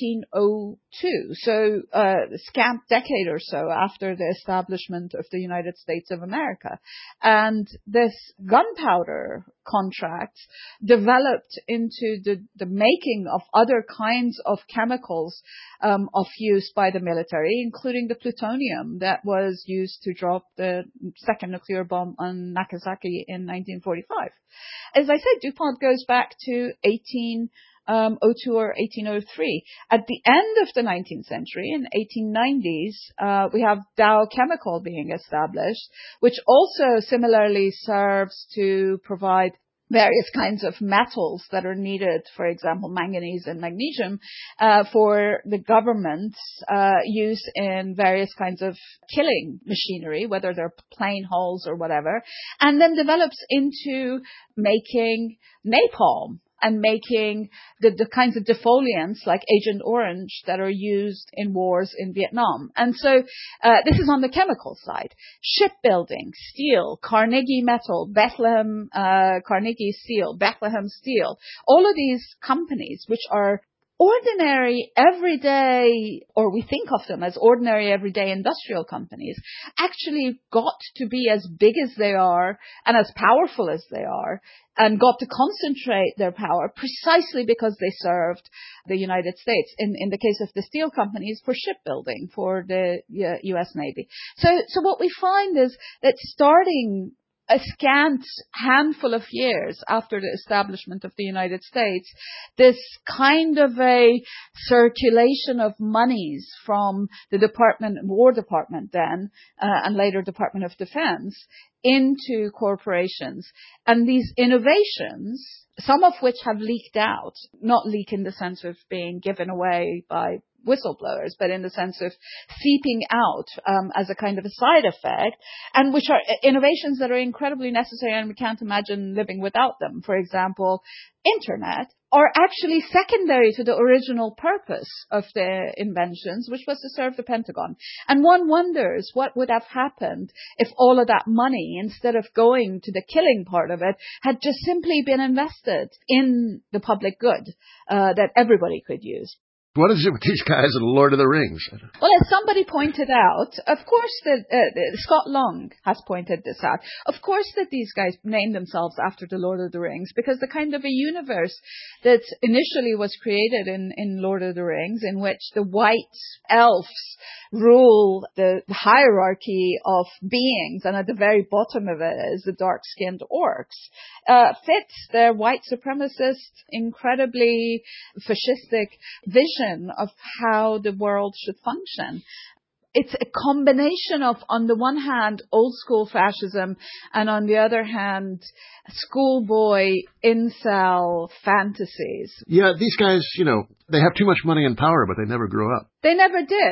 1802. So a scant decade or so after the establishment of the United States of America. And this gunpowder contract developed into the making of other kinds of chemicals of use by the military, including the plutonium that was used to drop the second nuclear bomb on Nagasaki in 1945. As I said, DuPont goes back to 1802 or 1803. At the end of the 19th century, in 1890s, we have Dow Chemical being established, which also similarly serves to provide various kinds of metals that are needed, for example, manganese and magnesium, for the government's use in various kinds of killing machinery, whether they're plane hulls or whatever, and then develops into making napalm and making the kinds of defoliants like Agent Orange that are used in wars in Vietnam. And so this is on the chemical side. Shipbuilding, steel, Carnegie Metal, Carnegie Steel, Bethlehem Steel, all of these companies which are ordinary, everyday, or we think of them as ordinary, everyday industrial companies, actually got to be as big as they are and as powerful as they are, and got to concentrate their power precisely because they served the United States. In the case of the steel companies, for shipbuilding, for the U.S. Navy. So what we find is that starting a scant handful of years after the establishment of the United States, this kind of a circulation of monies from the War Department then, and later Department of Defense, into corporations. And these innovations, some of which have leaked out, not leak in the sense of being given away by whistleblowers, but in the sense of seeping out as a kind of a side effect, and which are innovations that are incredibly necessary and we can't imagine living without them. For example, internet, are actually secondary to the original purpose of the inventions, which was to serve the Pentagon. And one wonders what would have happened if all of that money, instead of going to the killing part of it, had just simply been invested in the public good that everybody could use. What is it with these guys in Lord of the Rings? Well, as somebody pointed out, of course Scott Long has pointed this out. Of course that these guys named themselves after the Lord of the Rings, because the kind of a universe that initially was created in Lord of the Rings, in which the white elves rule the hierarchy of beings, and at the very bottom of it is the dark-skinned orcs, fits their white supremacist, incredibly fascistic vision of how the world should function. It's a combination of, on the one hand, old school fascism, and on the other hand, schoolboy incel fantasies. Yeah, these guys, they have too much money and power, but they never grow up. They never did.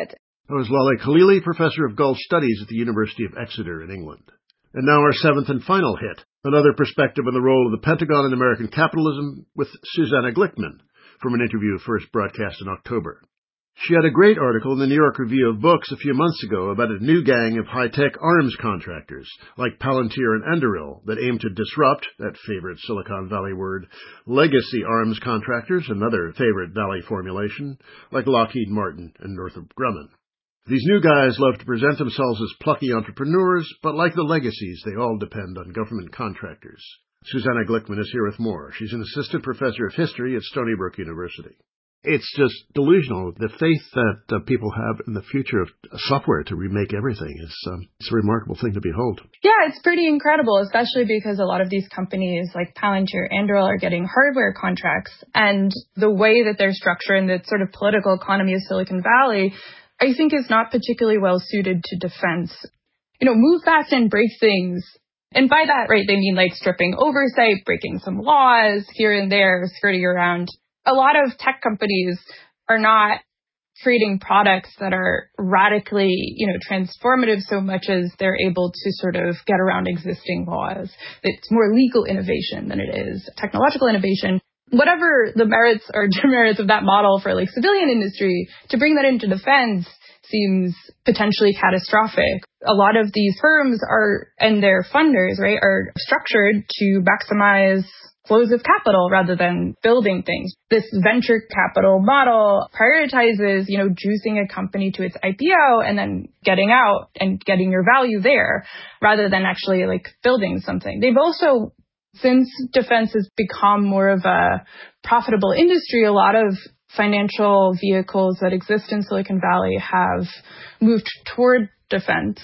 That was Laleh Khalili, Professor of Gulf Studies at the University of Exeter in England. And now our seventh and final hit, another perspective on the role of the Pentagon in American capitalism with Susanna Glickman, from an interview first broadcast in October. She had a great article in the New York Review of Books a few months ago about a new gang of high-tech arms contractors, like Palantir and Anduril, that aim to disrupt, that favorite Silicon Valley word, legacy arms contractors, another favorite Valley formulation, like Lockheed Martin and Northrop Grumman. These new guys love to present themselves as plucky entrepreneurs, but like the legacies, they all depend on government contractors. Susanna Glickman is here with more. She's an assistant professor of history at Stony Brook University. It's just delusional. The faith that people have in the future of software to remake everything is it's a remarkable thing to behold. Yeah, it's pretty incredible, especially because a lot of these companies like Palantir and Anduril are getting hardware contracts. And the way that they're structured in the sort of political economy of Silicon Valley, I think is not particularly well suited to defense. Move fast and break things. And by that, right, they mean like stripping oversight, breaking some laws here and there, skirting around. A lot of tech companies are not creating products that are radically, transformative so much as they're able to sort of get around existing laws. It's more legal innovation than it is technological innovation. Whatever the merits or demerits of that model for like civilian industry, to bring that into defense seems potentially catastrophic. A lot of these firms and their funders, right, are structured to maximize flows of capital rather than building things. This venture capital model prioritizes, juicing a company to its IPO and then getting out and getting your value there rather than actually like building something. They've also, since defense has become more of a profitable industry, a lot of financial vehicles that exist in Silicon Valley have moved toward defense.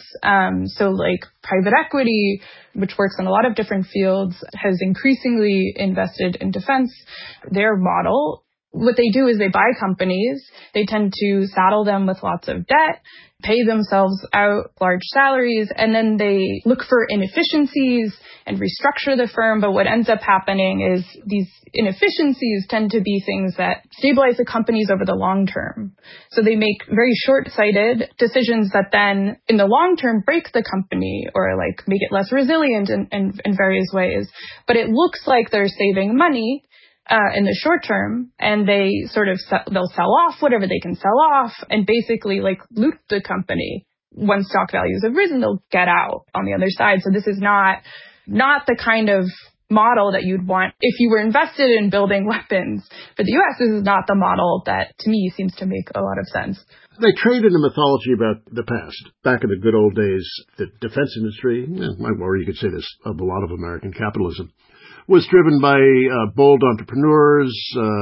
So like private equity, which works in a lot of different fields, has increasingly invested in defense. Their model, what they do is they buy companies, they tend to saddle them with lots of debt, pay themselves out large salaries, and then they look for inefficiencies and restructure the firm. But what ends up happening is these inefficiencies tend to be things that stabilize the companies over the long term. So they make very short-sighted decisions that then in the long term break the company or like make it less resilient in various ways. But it looks like they're saving money in the short term, and they sort of they'll sell off whatever they can sell off and basically like loot the company. When stock values have risen, they'll get out on the other side. So this is not the kind of model that you'd want if you were invested in building weapons. For the U.S., this is not the model that, to me, seems to make a lot of sense. They trade in a mythology about the past. Back in the good old days, the defense industry, or you could say this of a lot of American capitalism, was driven by bold entrepreneurs,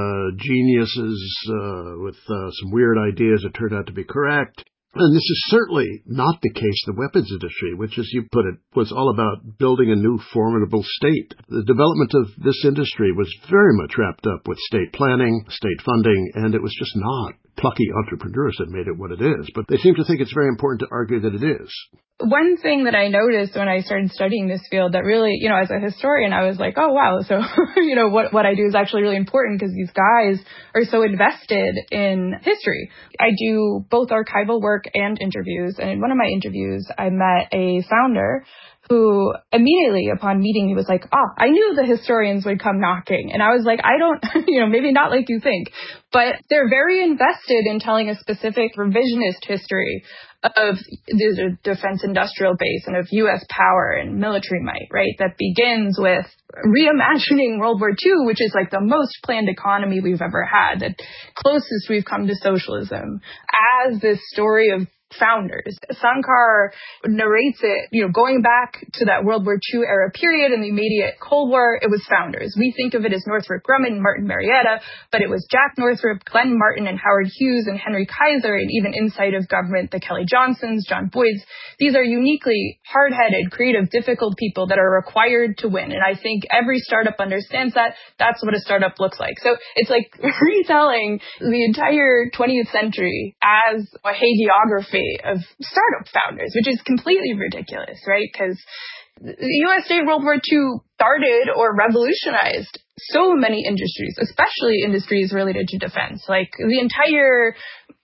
geniuses with some weird ideas that turned out to be correct. And this is certainly not the case in the weapons industry, which, as you put it, was all about building a new formidable state. The development of this industry was very much wrapped up with state planning, state funding, and it was just not plucky entrepreneurs that made it what it is. But they seem to think it's very important to argue that it is. One thing that I noticed when I started studying this field that really, as a historian, I was like, oh, wow. So, what I do is actually really important because these guys are so invested in history. I do both archival work and interviews. And in one of my interviews, I met a founder who immediately upon meeting me was like, I knew the historians would come knocking. And I was like, I don't, maybe not like you think, but they're very invested in telling a specific revisionist history of the defense industrial base and of U.S. power and military might, right? That begins with reimagining World War II, which is like the most planned economy we've ever had, the closest we've come to socialism, as this story of founders. Sankar narrates it, going back to that World War II era period and the immediate Cold War, it was founders. We think of it as Northrop Grumman, Martin Marietta, but it was Jack Northrop, Glenn Martin, and Howard Hughes, and Henry Kaiser, and even inside of government, the Kelly Johnsons, John Boyds. These are uniquely hard-headed, creative, difficult people that are required to win. And I think every startup understands that. That's what a startup looks like. So it's like retelling the entire 20th century as a hagiography of startup founders, which is completely ridiculous, right? Because the U.S. during World War II started or revolutionized so many industries, especially industries related to defense. Like the entire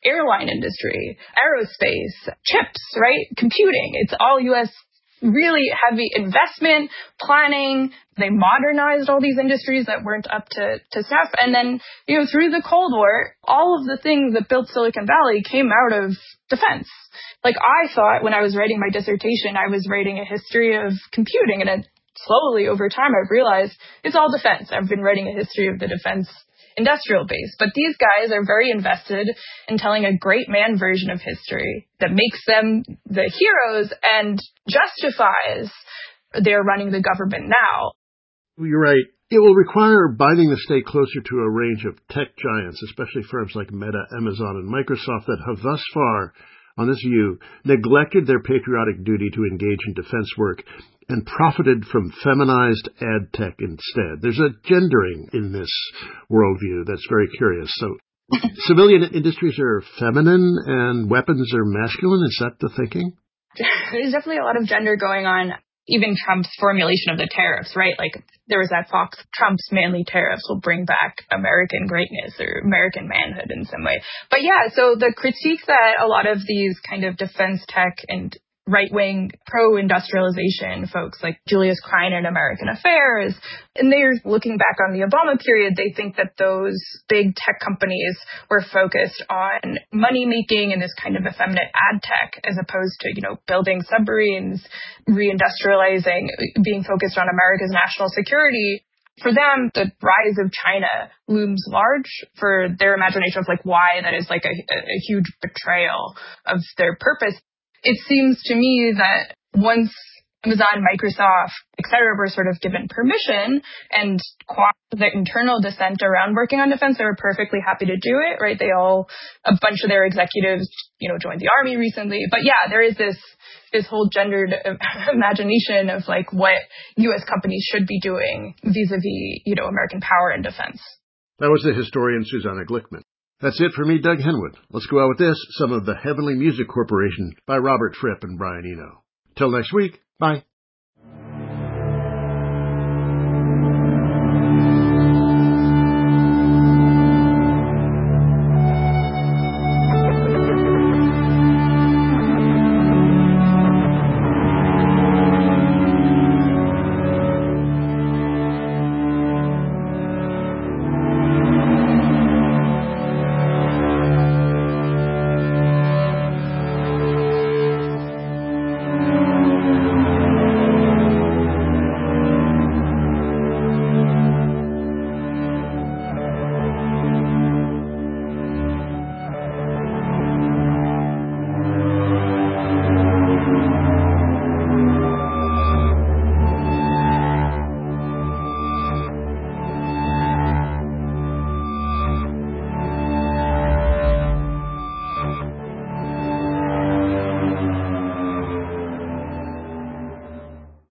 airline industry, aerospace, chips, right? Computing. It's all U.S. really heavy investment, planning. They modernized all these industries that weren't up to snuff. And then, through the Cold War, all of the things that built Silicon Valley came out of defense. Like, I thought when I was writing my dissertation, I was writing a history of computing. And then slowly over time, I've realized it's all defense. I've been writing a history of the defense industrial base. But these guys are very invested in telling a great man version of history that makes them the heroes and justifies their running the government now. You're right. It will require binding the state closer to a range of tech giants, especially firms like Meta, Amazon, and Microsoft that have thus far, on this view, neglected their patriotic duty to engage in defense work and profited from feminized ad tech instead. There's a gendering in this worldview that's very curious. So civilian industries are feminine and weapons are masculine. Is that the thinking? There's definitely a lot of gender going on. Even Trump's formulation of the tariffs, right? Like, there was that Fox, Trump's manly tariffs will bring back American greatness or American manhood in some way. But yeah, so the critique that a lot of these kind of defense tech and right-wing pro-industrialization folks like Julius Krein in American Affairs, and they're looking back on the Obama period, they think that those big tech companies were focused on money-making and this kind of effeminate ad tech as opposed to, building submarines, reindustrializing, being focused on America's national security. For them, the rise of China looms large for their imagination of why that is a huge betrayal of their purpose. It seems to me that once Amazon, Microsoft, et cetera, were sort of given permission and the internal dissent around working on defense, they were perfectly happy to do it, right? A bunch of their executives, joined the army recently. But yeah, there is this whole gendered imagination of what U.S. companies should be doing vis-a-vis, American power and defense. That was the historian Susanna Glickman. That's it for me, Doug Henwood. Let's go out with this, some of the Heavenly Music Corporation by Robert Fripp and Brian Eno. Till next week, bye.